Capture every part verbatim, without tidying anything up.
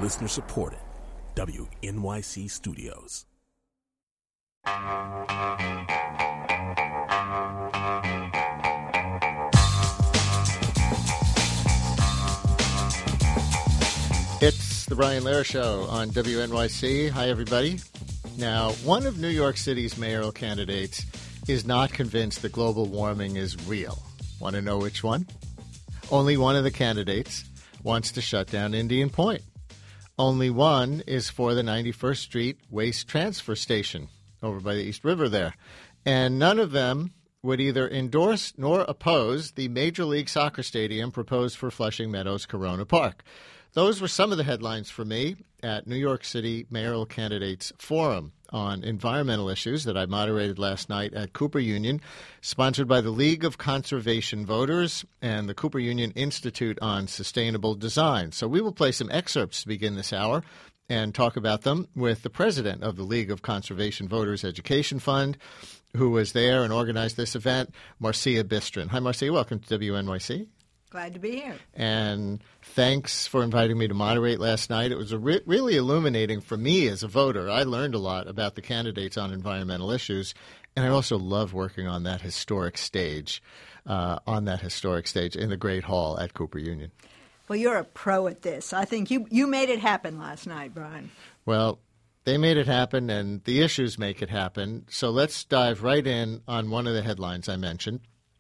Listener supported. W N Y C Studios. It's the Brian Lehrer Show on W N Y C. Hi, everybody. Now, one of New York City's mayoral candidates is not convinced that global warming is real. Want to know which one? Only one of the candidates wants to shut down Indian Point. Only one is for the ninety-first Street Waste Transfer Station over by the East River there. And none of them would either endorse nor oppose the Major League Soccer stadium proposed for Flushing Meadows Corona Park. Those were some of the headlines for me at New York City Mayoral Candidates Forum on environmental issues that I moderated last night at Cooper Union, sponsored by the League of Conservation Voters and the Cooper Union Institute on Sustainable Design. So we will play some excerpts to begin this hour and talk about them with the president of the League of Conservation Voters Education Fund, who was there and organized this event, Marcia Bistron. Hi, Marcia. Welcome to W N Y C. Glad to be here. And thanks for inviting me to moderate last night. It was a re- really illuminating for me as a voter. I learned a lot about the candidates on environmental issues, and I also love working on that historic stage, uh, on that historic stage in the Great Hall at Cooper Union. Well, you're a pro at this. I think you, you made it happen last night, Brian. Well, they made it happen, and the issues make it happen. So let's dive right in on one of the headlines I mentioned.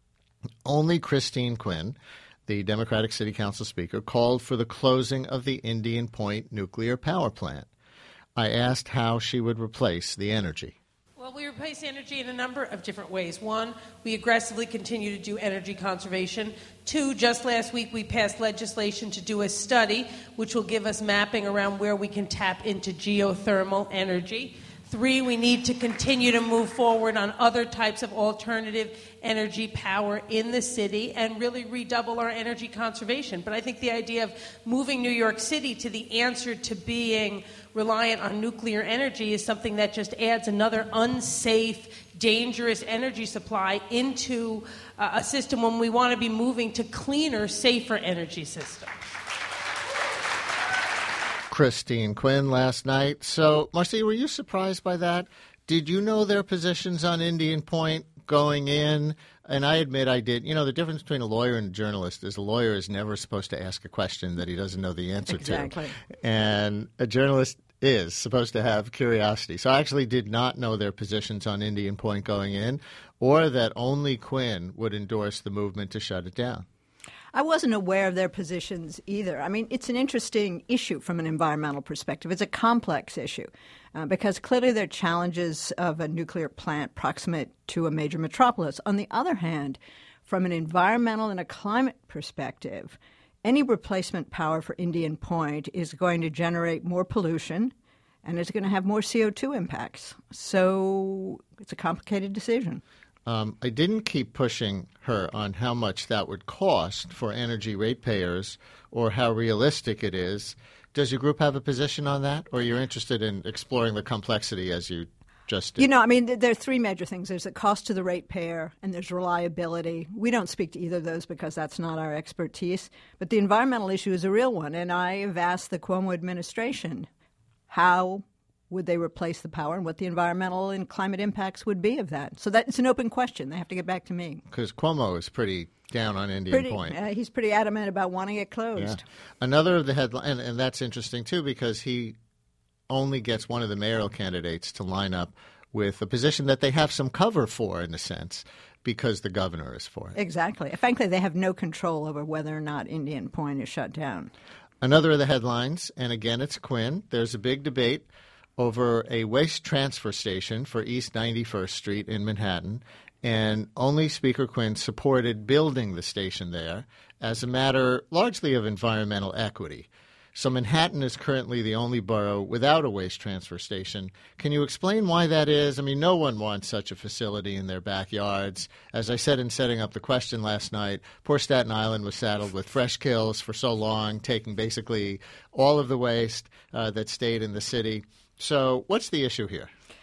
Only Christine Quinn, the Democratic City Council Speaker, called for the closing of the Indian Point nuclear power plant. I asked how she would replace the energy. Well, we replace energy in a number of different ways. One, we aggressively continue to do energy conservation. Two, just last week we passed legislation to do a study which will give us mapping around where we can tap into geothermal energy. Three, we need to continue to move forward on other types of alternative energy power in the city and really redouble our energy conservation. But I think the idea of moving New York City to the answer to being reliant on nuclear energy is something that just adds another unsafe, dangerous energy supply into uh, a system when we want to be moving to cleaner, safer energy systems. Christine Quinn last night. So, Marcia, were you surprised by that? Did you know their positions on Indian Point going in? And I admit I did. You know, the difference between a lawyer and a journalist is a lawyer is never supposed to ask a question that he doesn't know the answer exactly. to. And a journalist is supposed to have curiosity. So I actually did not know their positions on Indian Point going in, or that only Quinn would endorse the movement to shut it down. I wasn't aware of their positions either. I mean, it's an interesting issue from an environmental perspective. It's a complex issue uh, because clearly there are challenges of a nuclear plant proximate to a major metropolis. On the other hand, from an environmental and a climate perspective, any replacement power for Indian Point is going to generate more pollution and it's going to have more C O two impacts. So it's a complicated decision. Um, I didn't keep pushing her on how much that would cost for energy ratepayers or how realistic it is. Does your group have a position on that, or you're interested in exploring the complexity as you just did? You know, I mean, there are three major things. There's the cost to the ratepayer and there's reliability. We don't speak to either of those because that's not our expertise. But the environmental issue is a real one, and I have asked the Cuomo administration how would they replace the power and what the environmental and climate impacts would be of that. So that it's an open question. They have to get back to me. Because Cuomo is pretty down on Indian pretty, Point. Uh, he's pretty adamant about wanting it closed. Yeah. Another of the headlines, and, and that's interesting too, because he only gets one of the mayoral candidates to line up with a position that they have some cover for, in a sense, because the governor is for it. Exactly. Frankly, they have no control over whether or not Indian Point is shut down. Another of the headlines, and again it's Quinn, there's a big debate over a waste transfer station for East ninety-first Street in Manhattan, and only Speaker Quinn supported building the station there as a matter largely of environmental equity. So Manhattan is currently the only borough without a waste transfer station. Can you explain why that is? I mean, no one wants such a facility in their backyards. As I said in setting up the question last night, poor Staten Island was saddled with fresh kills for so long, taking basically all of the waste uh, that stayed in the city. So what's the issue here?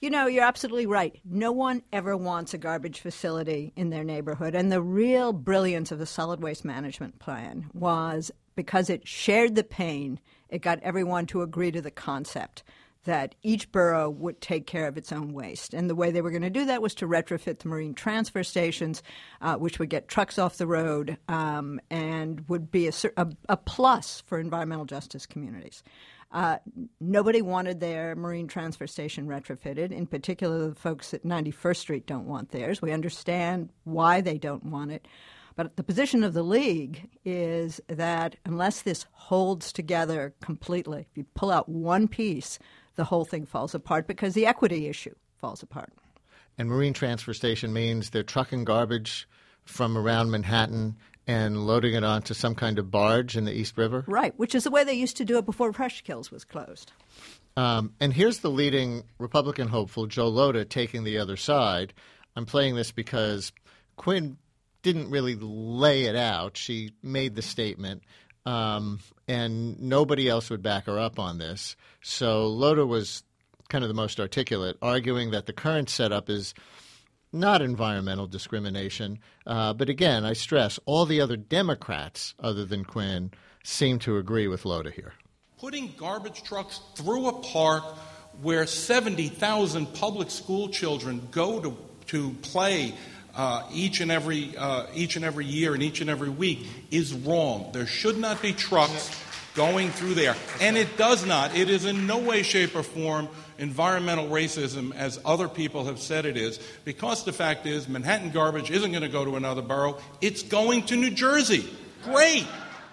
You know, you're absolutely right. No one ever wants a garbage facility in their neighborhood. And the real brilliance of the solid waste management plan was because it shared the pain, it got everyone to agree to the concept that each borough would take care of its own waste. And the way they were going to do that was to retrofit the marine transfer stations, uh, which would get trucks off the road um, and would be a, a, a plus for environmental justice communities. Uh, nobody wanted their marine transfer station retrofitted. In particular, the folks at ninety-first Street don't want theirs. We understand why they don't want it. But the position of the League is that unless this holds together completely, if you pull out one piece, the whole thing falls apart because the equity issue falls apart. And marine transfer station means they're trucking garbage from around Manhattan and loading it onto some kind of barge in the East River? Right, which is the way they used to do it before Fresh Kills was closed. Um, and here's the leading Republican hopeful, Joe Lhota, taking the other side. I'm playing this because Quinn didn't really lay it out. She made the statement, um, and nobody else would back her up on this. So Lhota was kind of the most articulate, arguing that the current setup is not environmental discrimination. Uh, but again, I stress, all the other Democrats other than Quinn seem to agree with Lhota here. Putting garbage trucks through a park where seventy thousand public school children go to, to play uh, each and every uh, each and every year and each and every week is wrong. There should not be trucks going through there. And it does not. It is in no way, shape, or form environmental racism, as other people have said it is, because the fact is Manhattan garbage isn't going to go to another borough. It's going to New Jersey. Great.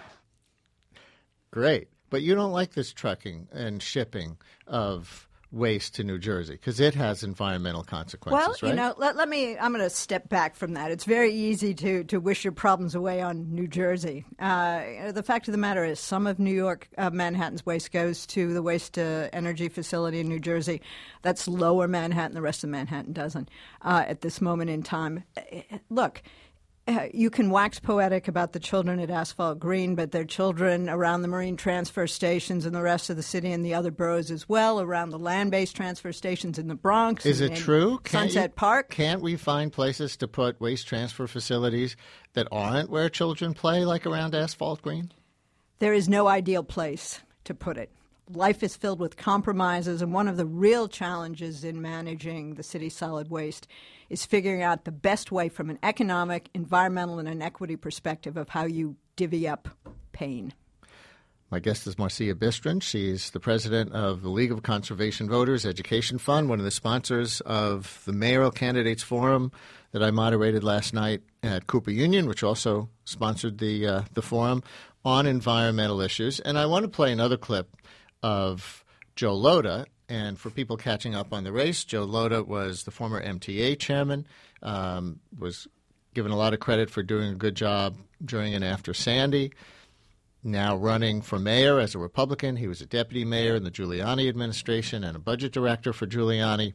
Great. But you don't like this trucking and shipping of waste to New Jersey because it has environmental consequences, well, right? Well, you know, let, let me, I'm going to step back from that. It's very easy to, to wish your problems away on New Jersey. Uh, the fact of the matter is some of New York, uh, Manhattan's waste goes to the waste to energy facility in New Jersey. That's lower Manhattan. The rest of Manhattan doesn't uh, at this moment in time. Look, Uh, you can wax poetic about the children at Asphalt Green, but there are children around the marine transfer stations in the rest of the city and the other boroughs as well, around the land-based transfer stations in the Bronx. Is and, it true? Can't Sunset you, Park. Can't we find places to put waste transfer facilities that aren't where children play, like around Asphalt Green? There is no ideal place to put it. Life is filled with compromises, and one of the real challenges in managing the city's solid waste is figuring out the best way from an economic, environmental, and an equity perspective of how you divvy up pain. My guest is Marcia Bistrin. She's the president of the League of Conservation Voters Education Fund, one of the sponsors of the Mayoral Candidates Forum that I moderated last night at Cooper Union, which also sponsored the uh, the forum on environmental issues. And I want to play another clip of Joe Lhota. And for people catching up on the race, Joe Lhota was the former M T A chairman, um, was given a lot of credit for doing a good job during and after Sandy, now running for mayor as a Republican. He was a deputy mayor in the Giuliani administration and a budget director for Giuliani.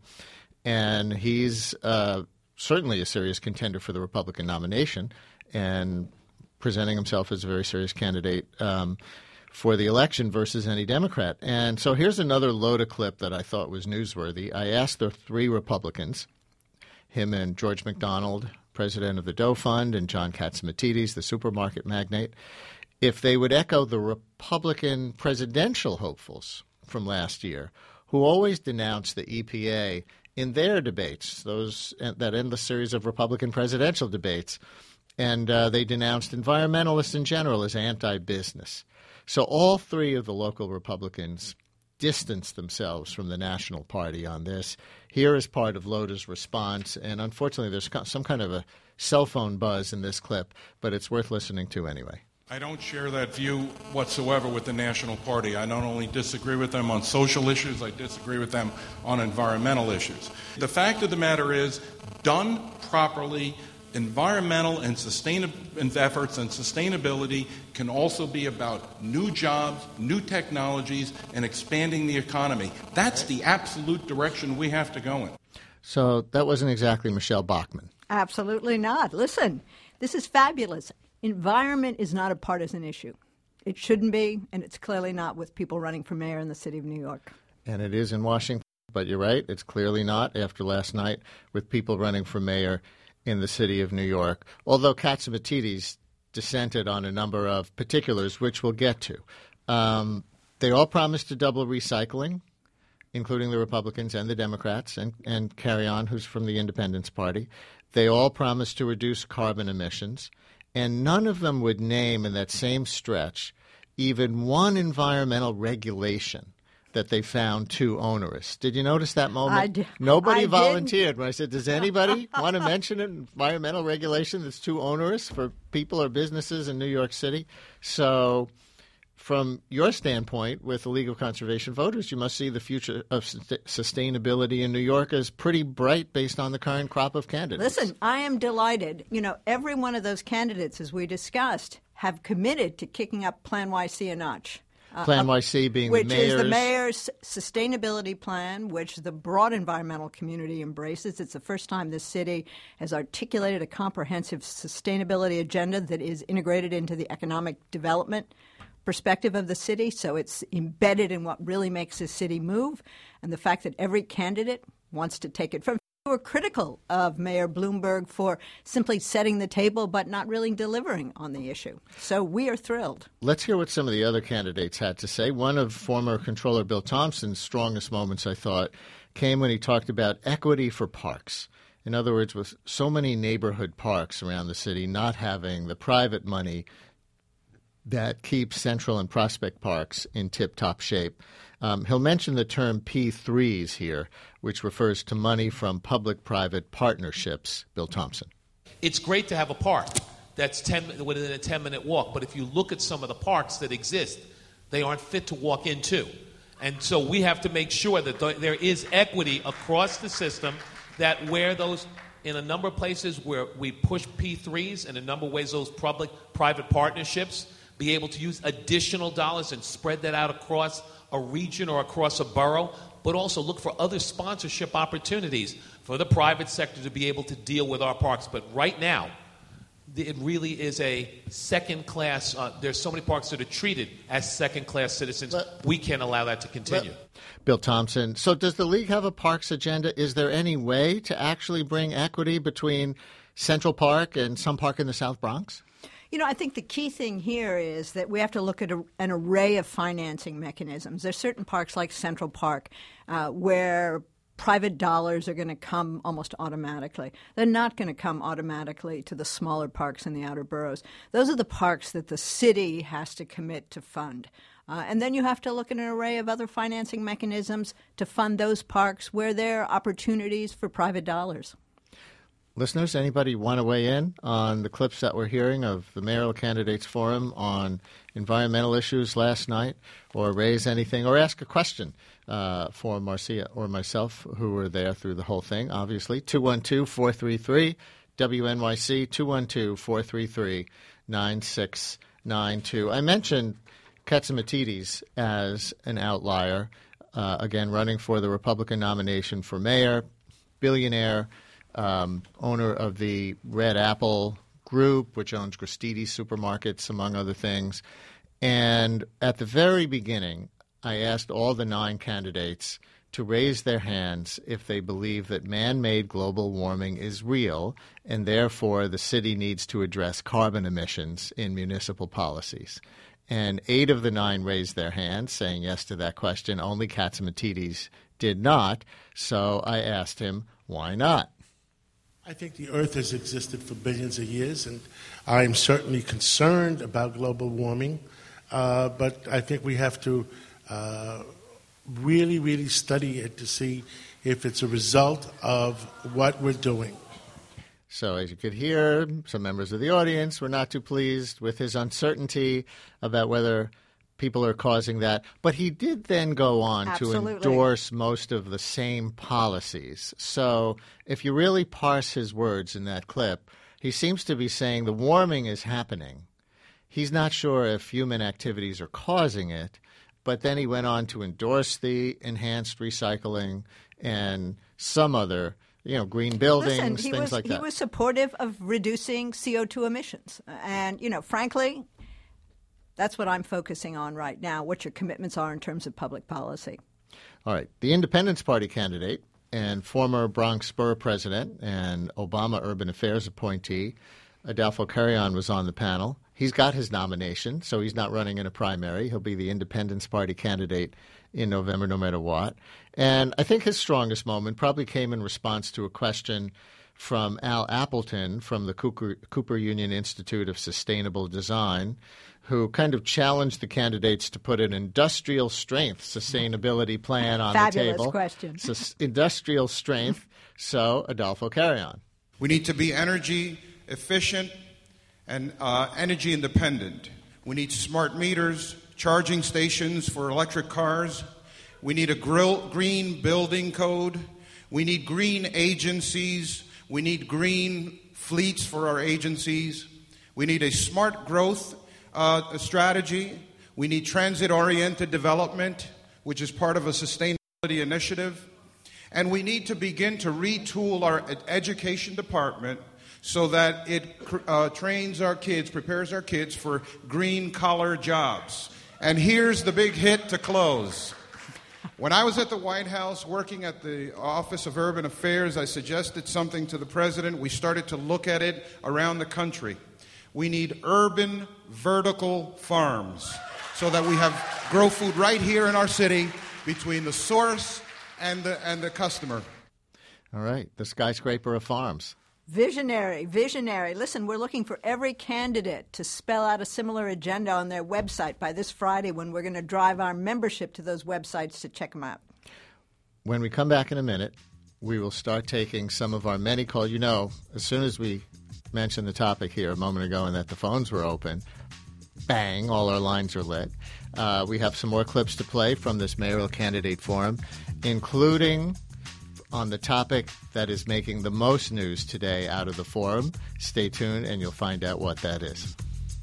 And he's uh, certainly a serious contender for the Republican nomination and presenting himself as a very serious candidate um for the election versus any Democrat. And so here's another Lhota clip that I thought was newsworthy. I asked the three Republicans, him and George McDonald, president of the Doe Fund, and John Catsimatidis, the supermarket magnate, if they would echo the Republican presidential hopefuls from last year, who always denounced the E P A in their debates, those that endless series of Republican presidential debates. And uh, they denounced environmentalists in general as anti-business. So all three of the local Republicans distanced themselves from the National Party on this. Here is part of Lhota's response, and unfortunately there's some kind of a cell phone buzz in this clip, but it's worth listening to anyway. I don't share that view whatsoever with the National Party. I not only disagree with them on social issues, I disagree with them on environmental issues. The fact of the matter is, done properly, environmental and sustainable efforts and sustainability can also be about new jobs, new technologies, and expanding the economy. That's the absolute direction we have to go in. So that wasn't exactly Michelle Bachmann. Absolutely not. Listen, this is fabulous. Environment is not a partisan issue. It shouldn't be, and it's clearly not with people running for mayor in the city of New York. And it is in Washington. but you're right, it's clearly not after last night with people running for mayor in the city of New York, although Katsamatidis dissented on a number of particulars, which we'll get to. Um, they all promised to double recycling, including the Republicans and the Democrats, and, and Carry On, who's from the Independence Party. They all promised to reduce carbon emissions, and none of them would name in that same stretch even one environmental regulation that they found too onerous. Did you notice that moment? I did. Nobody I volunteered didn't. when I said, does anybody want to mention an environmental regulation that's too onerous for people or businesses in New York City? So from your standpoint, with illegal conservation voters, you must see the future of sustainability in New York as pretty bright based on the current crop of candidates. Listen, I am delighted. You know, every one of those candidates, as we discussed, have committed to kicking up Plan Y C a notch. Plan Y C being which the mayor's... is the mayor's sustainability plan, which the broad environmental community embraces. It's the first time this city has articulated a comprehensive sustainability agenda that is integrated into the economic development perspective of the city. So it's embedded in what really makes this city move. And the fact that every candidate wants to take it from... We were critical of Mayor Bloomberg for simply setting the table but not really delivering on the issue. So we are thrilled. Let's hear what some of the other candidates had to say. One of former Comptroller Bill Thompson's strongest moments, I thought, came when he talked about equity for parks. In other words, with so many neighborhood parks around the city not having the private money that keeps Central and Prospect Parks in tip-top shape. Um, he'll mention the term P threes here, which refers to money from public-private partnerships. Bill Thompson. It's great to have a park that's ten, within a ten-minute walk, but if you look at some of the parks that exist, they aren't fit to walk into. And so we have to make sure that th- there is equity across the system, that where those, in a number of places where we push P threes, and in a number of ways those public-private partnerships, be able to use additional dollars and spread that out across a region or across a borough, but also look for other sponsorship opportunities for the private sector to be able to deal with our parks. But right now, it really is a second-class, uh, there's so many parks that are treated as second-class citizens. But, we can't allow that to continue. Bill Thompson, so does the league have a parks agenda? Is there any way to actually bring equity between Central Park and some park in the South Bronx? You know, I think the key thing here is that we have to look at a, an array of financing mechanisms. There's certain parks like Central Park uh, where private dollars are going to come almost automatically. They're not going to come automatically to the smaller parks in the outer boroughs. Those are the parks that the city has to commit to fund. Uh, and then you have to look at an array of other financing mechanisms to fund those parks where there are opportunities for private dollars. Listeners, anybody want to weigh in on the clips that we're hearing of the mayoral candidates forum on environmental issues last night, or raise anything, or ask a question uh, for Marcia or myself, who were there through the whole thing, obviously? two one two, four three three, W N Y C, two one two, four three three, nine six nine two. I mentioned Katsamatidis as an outlier, uh, again, running for the Republican nomination for mayor, billionaire, Um, owner of the Red Apple Group, which owns Gristedes Supermarkets, among other things. And at the very beginning, I asked all the nine candidates to raise their hands if they believe that man-made global warming is real, and therefore the city needs to address carbon emissions in municipal policies. And eight of the nine raised their hands, saying yes to that question. Only Katsamatidis did not. So I asked him, why not? I think the Earth has existed for billions of years, and I'm certainly concerned about global warming, uh, but I think we have to uh, really, really study it to see if it's a result of what we're doing. So as you could hear, some members of the audience were not too pleased with his uncertainty about whether people are causing that. But he did then go on Absolutely. to endorse most of the same policies. So if you really parse his words in that clip, he seems to be saying the warming is happening. He's not sure if human activities are causing it, but then he went on to endorse the enhanced recycling and some other, you know, green buildings, Listen, he things was, like that. He was supportive of reducing C O two emissions. And, you know, frankly, that's what I'm focusing on right now, what your commitments are in terms of public policy. All right. The Independence Party candidate and former Bronx Borough president and Obama Urban Affairs appointee, Adolfo Carrion, was on the panel. He's got his nomination, so he's not running in a primary. He'll be the Independence Party candidate in November no matter what. And I think his strongest moment probably came in response to a question from Al Appleton from the Cooper, Cooper Union Institute of Sustainable Design, who kind of challenged the candidates to put an industrial strength sustainability plan on Fabulous the table. Fabulous question. So, industrial strength. So, Adolfo Carrion. We need to be energy efficient and uh, energy independent. We need smart meters, charging stations for electric cars. We need a grill, green building code. We need green agencies. We need green fleets for our agencies. We need a smart growth uh, strategy. We need transit-oriented development, which is part of a sustainability initiative. And we need to begin to retool our education department so that it uh, trains our kids, prepares our kids for green-collar jobs. And here's the big hit to close. When I was at the White House working at the Office of Urban Affairs, I suggested something to the president. We started to look at it around the country. We need urban vertical farms so that we have grow food right here in our city between the source and the, and the customer. All right, the skyscraper of farms. Visionary, visionary. Listen, we're looking for every candidate to spell out a similar agenda on their website by this Friday when we're going to drive our membership to those websites to check them out. When we come back in a minute, we will start taking some of our many calls. You know, as soon as we mentioned the topic here a moment ago and that the phones were open, bang, all our lines are lit. Uh, we have some more clips to play from this mayoral candidate forum, including on the topic that is making the most news today out of the forum. Stay tuned and you'll find out what that is.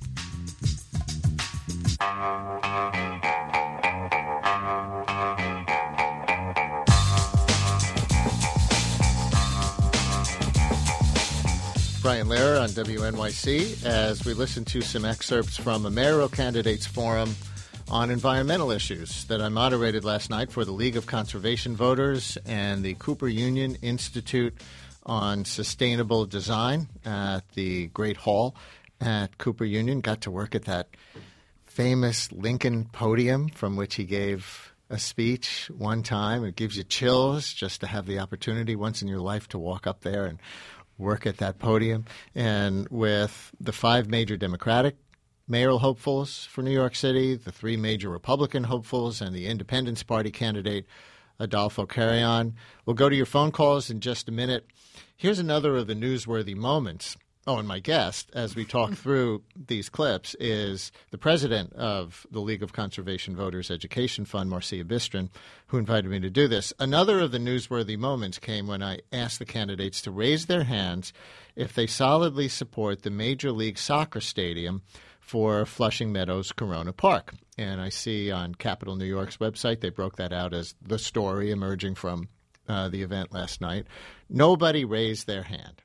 Brian Lehrer on W N Y C as we listen to some excerpts from a mayoral candidates forum on environmental issues that I moderated last night for the League of Conservation Voters and the Cooper Union Institute on Sustainable Design at the Great Hall at Cooper Union. Got to work at that famous Lincoln podium from which he gave a speech one time. It gives you chills just to have the opportunity once in your life to walk up there and work at that podium. And with the five major Democratic mayoral hopefuls for New York City, the three major Republican hopefuls, and the Independence Party candidate, Adolfo Carrion. We'll go to your phone calls in just a minute. Here's another of the newsworthy moments. Oh, and my guest, as we talk through these clips, is the president of the League of Conservation Voters Education Fund, Marcia Bistrin, who invited me to do this. Another of the newsworthy moments came when I asked the candidates to raise their hands if they solidly support the Major League Soccer Stadium for Flushing Meadows Corona Park. And I see on Capital New York's website, they broke that out as the story emerging from uh, the event last night. Nobody raised their hand.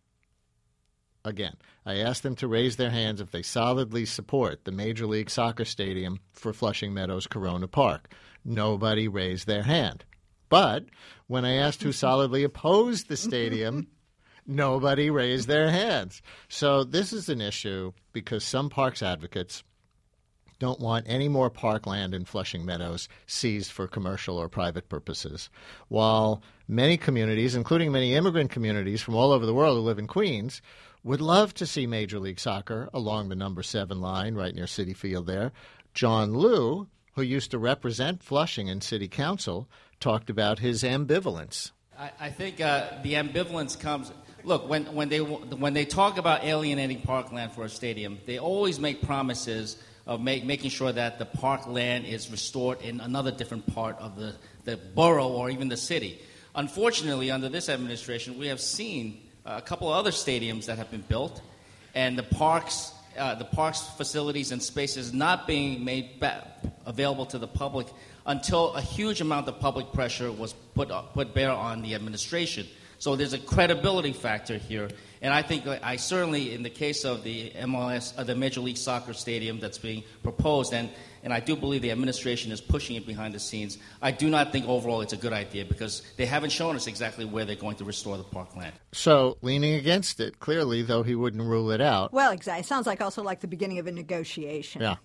Again, I asked them to raise their hands if they solidly support the Major League Soccer Stadium for Flushing Meadows Corona Park. Nobody raised their hand. But when I asked who solidly opposed the stadium, nobody raised their hands. So this is an issue because some parks advocates don't want any more parkland in Flushing Meadows seized for commercial or private purposes, while many communities, including many immigrant communities from all over the world who live in Queens, would love to see Major League Soccer along the number seven line right near Citi Field there. John Liu, who used to represent Flushing in City Council, talked about his ambivalence. I, I think uh, the ambivalence comes... Look, when, when, they, when they talk about alienating parkland for a stadium, they always make promises of make, making sure that the parkland is restored in another different part of the, the borough or even the city. Unfortunately, under this administration, we have seen a couple of other stadiums that have been built, and the parks, uh, the parks facilities and spaces not being made ba- available to the public until a huge amount of public pressure was put, uh, put bare on the administration. So there's a credibility factor here. And I think I certainly, in the case of the M L S, uh, the Major League Soccer stadium that's being proposed, and, and I do believe the administration is pushing it behind the scenes, I do not think overall it's a good idea because they haven't shown us exactly where they're going to restore the parkland. So leaning against it, clearly, though he wouldn't rule it out. Well, exactly. It sounds like also like the beginning of a negotiation. Yeah.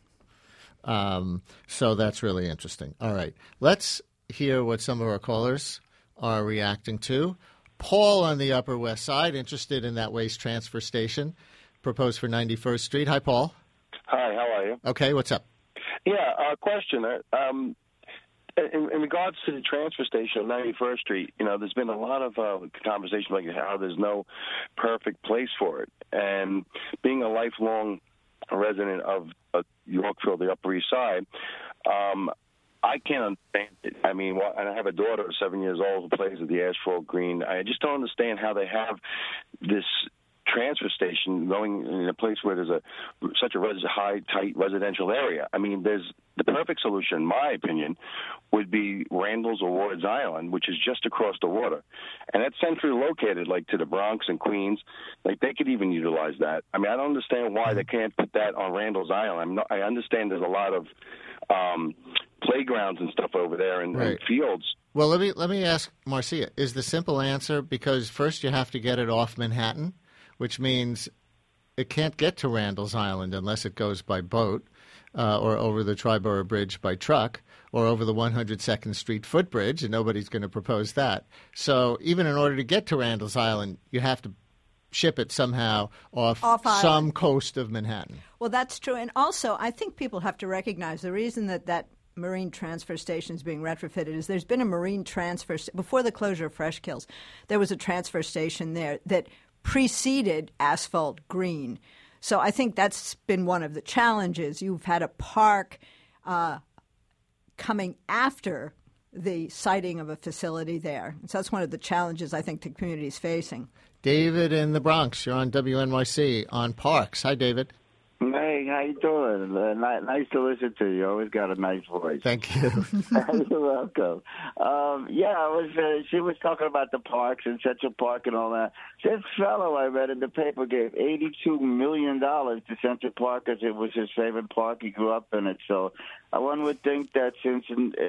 Um, so that's really interesting. All right. Let's hear what some of our callers are reacting to. Paul on the Upper West Side, interested in that waste transfer station proposed for ninety-first Street. Hi, Paul. Hi, how are you? Okay, what's up? Yeah, uh, question. Um, in, in regards to the transfer station on ninety-first Street, you know, there's been a lot of uh, conversation about how there's no perfect place for it. And being a lifelong resident of uh, Yorkville, the Upper East Side, um, I can't understand it. I mean, well, and I have a daughter, seven years old, who plays at the Asphalt Green. I just don't understand how they have this transfer station going in a place where there's a such a res, high, tight residential area. I mean, there's the perfect solution, in my opinion, would be Randall's or Ward's Island, which is just across the water, and that's centrally located, like to the Bronx and Queens. Like they could even utilize that. I mean, I don't understand why they can't put that on Randall's Island. I'm not, I understand there's a lot of um, playgrounds and stuff over there and, Right. and fields. Well, let me let me ask Marcia, is the simple answer because first you have to get it off Manhattan, which means it can't get to Randall's Island unless it goes by boat uh, or over the Triborough Bridge by truck or over the one hundred second Street footbridge, and nobody's going to propose that. So even in order to get to Randall's Island, you have to ship it somehow off, Off some island. coast of Manhattan. Well, that's true. And also, I think people have to recognize the reason that that marine transfer station is being retrofitted is there's been a marine transfer st- before the closure of Fresh Kills. There was a transfer station there that preceded Asphalt Green. So I think that's been one of the challenges. You've had a park uh, coming after the siting of a facility there. So that's one of the challenges I think the community is facing. David in the Bronx, you're on W N Y C on Parks. Hi, David. Hey, how you doing? Uh, ni- nice to listen to you. You always got a nice voice. Thank you. You're welcome. Um, yeah, I was. Uh, she was talking about the parks and Central Park and all that. This fellow I read in the paper gave eighty-two million dollars to Central Park because it was his favorite park. He grew up in it. So uh, one would think that since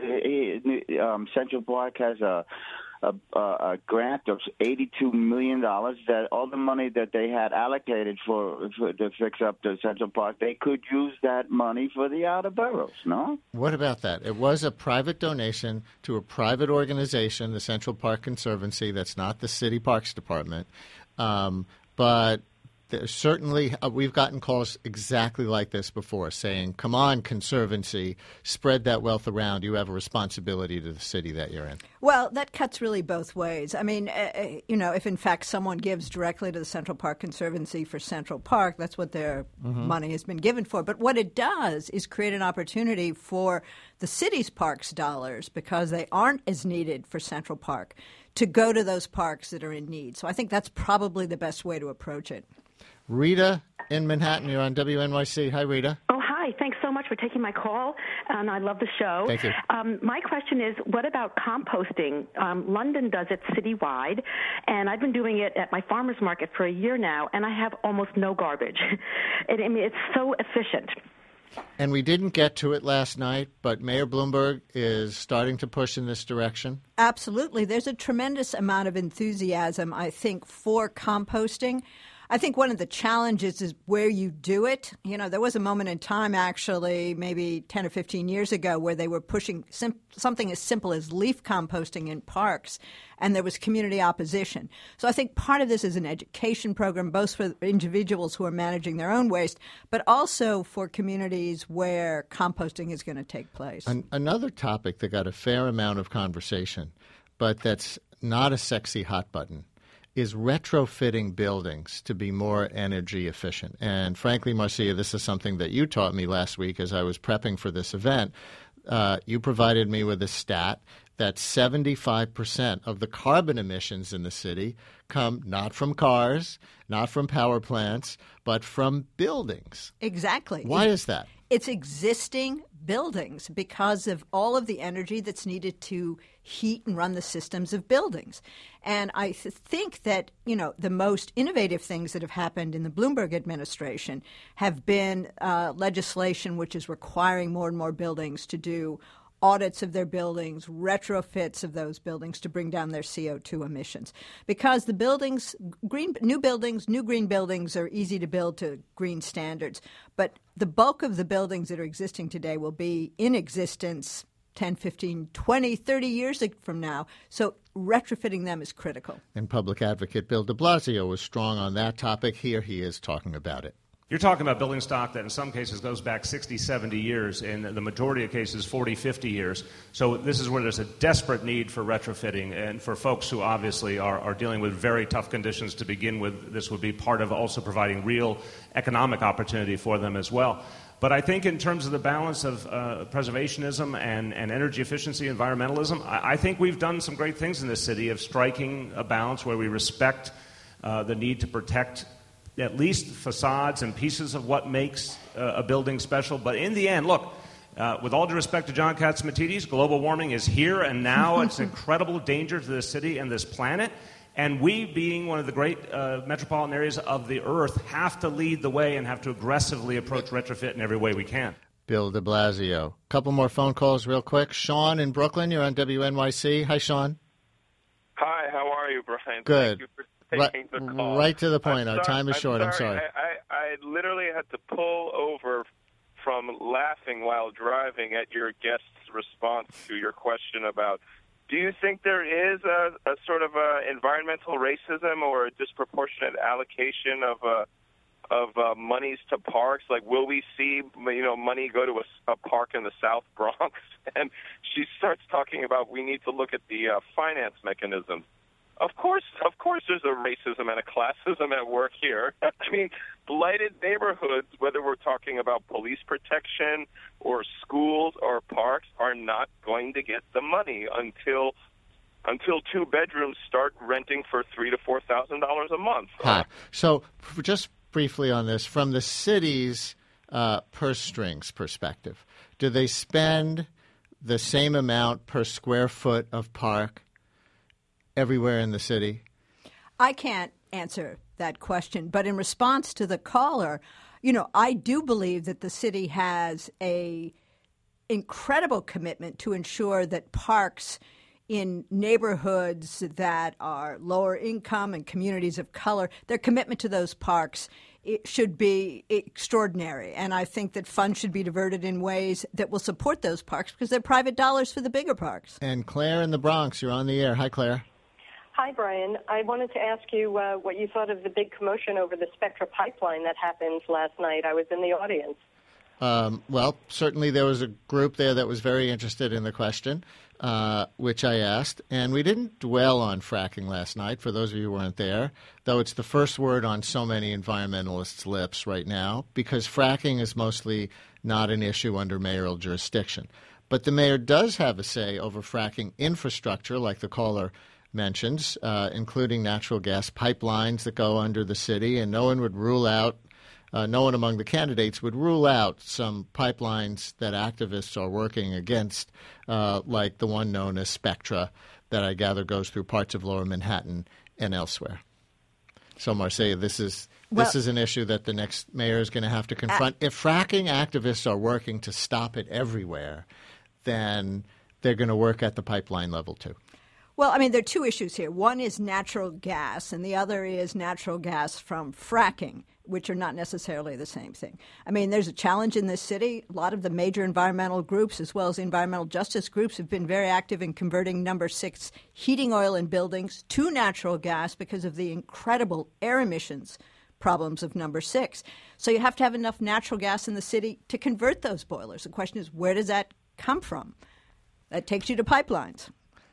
uh, um, Central Park has a A, a grant of eighty-two million dollars, that all the money that they had allocated for, for to fix up the Central Park, they could use that money for the outer boroughs, no? What about that? It was a private donation to a private organization, the Central Park Conservancy. That's not the City Parks Department. Um, but there's certainly uh, we've gotten calls exactly like this before saying, come on, Conservancy, spread that wealth around. You have a responsibility to the city that you're in. Well, that cuts really both ways. I mean, uh, you know, if in fact someone gives directly to the Central Park Conservancy for Central Park, that's what their Mhm. money has been given for. But what it does is create an opportunity for the city's parks dollars, because they aren't as needed for Central Park, to go to those parks that are in need. So I think that's probably the best way to approach it. Rita in Manhattan, you're on W N Y C. Hi, Rita. Oh, hi. Thanks so much for taking my call, and I love the show. Thank you. Um, my question is, what about composting? Um, London does it citywide, and I've been doing it at my farmer's market for a year now, and I have almost no garbage. it, I mean, it's so efficient. And we didn't get to it last night, but Mayor Bloomberg is starting to push in this direction. Absolutely. There's a tremendous amount of enthusiasm, I think, for composting. I think one of the challenges is where you do it. You know, there was a moment in time, actually, maybe ten or fifteen years ago, where they were pushing sim- something as simple as leaf composting in parks, and there was community opposition. So I think part of this is an education program, both for individuals who are managing their own waste, but also for communities where composting is going to take place. An- another topic that got a fair amount of conversation, but that's not a sexy hot button, is retrofitting buildings to be more energy efficient. And frankly, Marcia, this is something that you taught me last week as I was prepping for this event. Uh, you provided me with a stat that seventy-five percent of the carbon emissions in the city come not from cars, not from power plants, but from buildings. Exactly. Why It- is that? It's existing buildings because of all of the energy that's needed to heat and run the systems of buildings. And I th- think that, you know, the most innovative things that have happened in the Bloomberg administration have been uh, legislation which is requiring more and more buildings to do audits of their buildings, retrofits of those buildings to bring down their C O two emissions. Because the buildings, green, new buildings, new green buildings are easy to build to green standards. But the bulk of the buildings that are existing today will be in existence ten, fifteen, twenty, thirty years from now. So retrofitting them is critical. And public advocate Bill de Blasio was strong on that topic. Here he is talking about it. You're talking about building stock that in some cases goes back sixty, seventy years, in the majority of cases forty, fifty years. So this is where there's a desperate need for retrofitting, and for folks who obviously are, are dealing with very tough conditions to begin with, this would be part of also providing real economic opportunity for them as well. But I think in terms of the balance of uh, preservationism and, and energy efficiency, environmentalism, I, I think we've done some great things in this city of striking a balance where we respect uh, the need to protect at least facades and pieces of what makes uh, a building special. But in the end, look, uh, with all due respect to John Catsimatidis, global warming is here and now. It's an incredible danger to this city and this planet. And we, being one of the great uh, metropolitan areas of the earth, have to lead the way and have to aggressively approach retrofit in every way we can. Bill de Blasio. A couple more phone calls real quick. Sean in Brooklyn, you're on W N Y C. Hi, Sean. Hi, how are you, Brian? Good. Thank you for Right, taking the call. right to the point. I'm Our sorry, time is I'm short. sorry. I'm sorry. I, I, I literally had to pull over from laughing while driving at your guest's response to your question about, do you think there is a, a sort of a environmental racism or a disproportionate allocation of uh, of uh, monies to parks? Like, will we see, you know, money go to a, a park in the South Bronx? And she starts talking about we need to look at the uh, finance mechanism. Of course, of course, there's a racism and a classism at work here. I mean, blighted neighborhoods, whether we're talking about police protection or schools or parks, are not going to get the money until until two bedrooms start renting for three to four thousand dollars a month. Hi. So, f- just briefly on this, from the city's uh, purse strings perspective, do they spend the same amount per square foot of park everywhere in the city? I can't answer that question, but in response to the caller, you know, I do believe that the city has a incredible commitment to ensure that parks in neighborhoods that are lower income and communities of color, their commitment to those parks it should be extraordinary. And I think that funds should be diverted in ways that will support those parks because they're private dollars for the bigger parks. And Claire in the Bronx, you're on the air. Hi, Claire. Hi, Brian. I wanted to ask you uh, what you thought of the big commotion over the Spectra pipeline that happened last night. I was in the audience. Um, well, certainly there was a group there that was very interested in the question, uh, which I asked. And we didn't dwell on fracking last night, for those of you who weren't there, though it's the first word on so many environmentalists' lips right now, because fracking is mostly not an issue under mayoral jurisdiction. But the mayor does have a say over fracking infrastructure, like the caller mentions, uh, including natural gas pipelines that go under the city, and no one would rule out, uh, no one among the candidates would rule out some pipelines that activists are working against, uh, like the one known as Spectra, that I gather goes through parts of Lower Manhattan and elsewhere. So, Marcia, this is this Well, is an issue that the next mayor is going to have to confront. If fracking activists are working to stop it everywhere, then they're going to work at the pipeline level too. Well, I mean, there are two issues here. One is natural gas, and the other is natural gas from fracking, which are not necessarily the same thing. I mean, there's a challenge in this city. A lot of the major environmental groups, as well as environmental justice groups, have been very active in converting number six heating oil in buildings to natural gas because of the incredible air emissions problems of number six. So you have to have enough natural gas in the city to convert those boilers. The question is, where does that come from? That takes you to pipelines.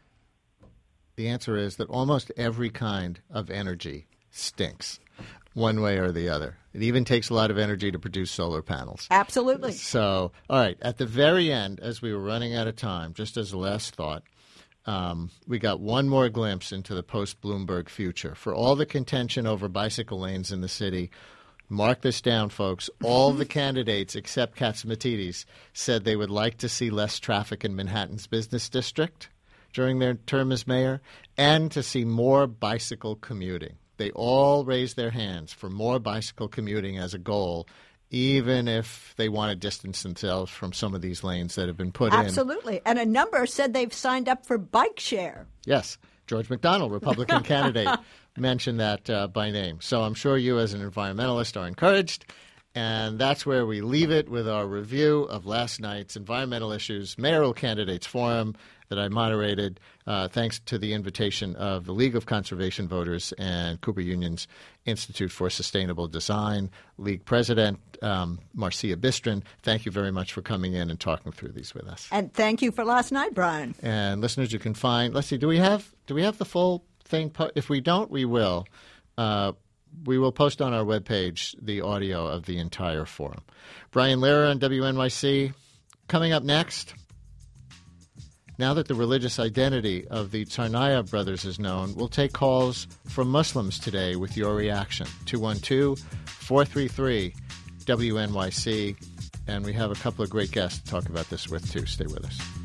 The answer is that almost every kind of energy stinks one way or the other. It even takes a lot of energy to produce solar panels. Absolutely. So, all right, at the very end, as we were running out of time, just as a last thought, um, we got one more glimpse into the post-Bloomberg future. For all the contention over bicycle lanes in the city, Mark this down, folks. All the candidates except Katsimatidis said they would like to see less traffic in Manhattan's business district during their term as mayor and to see more bicycle commuting. They all raised their hands for more bicycle commuting as a goal, even if they want to distance themselves from some of these lanes that have been put Absolutely. in. Absolutely. And a number said they've signed up for bike share. Yes. George McDonald, Republican candidate, mentioned that uh, by name. So I'm sure you as an environmentalist are encouraged. And that's where we leave it with our review of last night's Environmental Issues Mayoral Candidates Forum that I moderated uh, thanks to the invitation of the League of Conservation Voters and Cooper Union's Institute for Sustainable Design. League President um, Marcia Bistron, thank you very much for coming in and talking through these with us. And thank you for last night, Brian. And listeners, you can find, let's see, do we have do we have the full thing? Po- if we don't, we will. Uh, we will post on our webpage the audio of the entire forum. Brian Lehrer on W N Y C. Coming up next, now that the religious identity of the Tsarnaev brothers is known, we'll take calls from Muslims today with your reaction. two one two, four three three, W N Y C. And we have a couple of great guests to talk about this with, too. Stay with us.